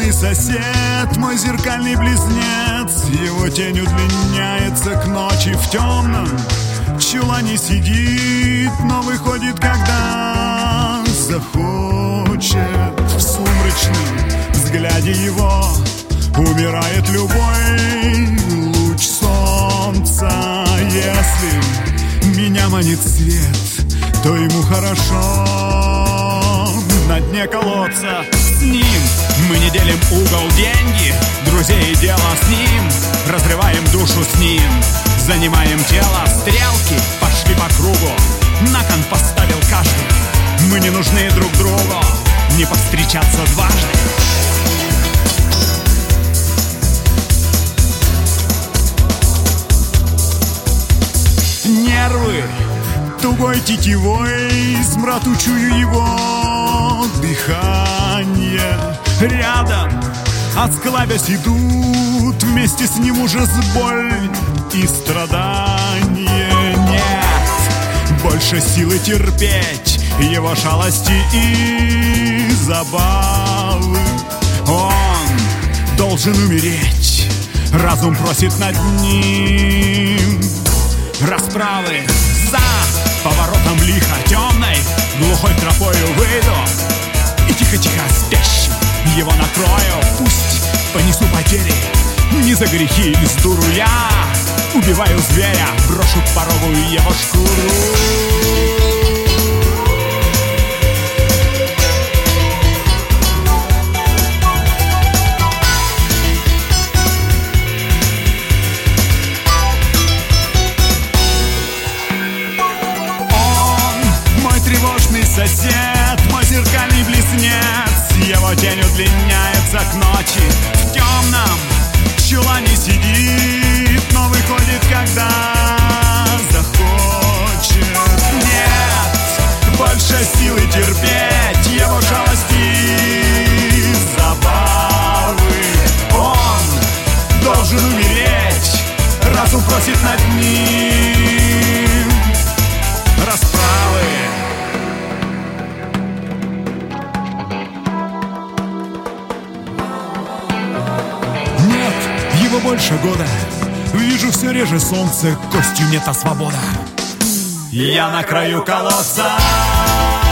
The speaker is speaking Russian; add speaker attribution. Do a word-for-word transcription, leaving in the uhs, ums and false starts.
Speaker 1: тревожный сосед, мой зеркальный близнец. Его тень удлиняется к ночи в темном чулане сидит, но выходит, когда захочет. В сумрачном взгляде его умирает любой луч солнца. Если меня манит свет, то ему хорошо на дне колодца. С ним мы не делим угол, деньги, друзей и дело с ним. Разрываем душу с ним, занимаем тело. Стрелки пошли по кругу, на кон поставил каждый. Мы не нужны друг другу, не повстречаться дважды. Нервы тугой тетивой, смраду чую его дыхание. Рядом, осклабясь, идут вместе с ним ужас, боль и страдания. Нет больше силы терпеть его шалости и забавы. Он должен умереть, разум просит над ним расправы. За поворотом лихо темной, глухой тропою выйду и тихо-тихо спящим его накрою. Пусть понесу потери, не за грехи или с дуру я убиваю зверя, брошу к порогу его шкуру. Сосед, мой зеркальный близнец, его тень удлиняется к ночи. В темном чулане сидит, но выходит, когда захочет. Нет больше силы терпеть его жалости и забавы. Он должен умереть, разум просит над ним расправы. Больше года вижу все реже солнце, костью нет, а свобода. Я на краю колодца.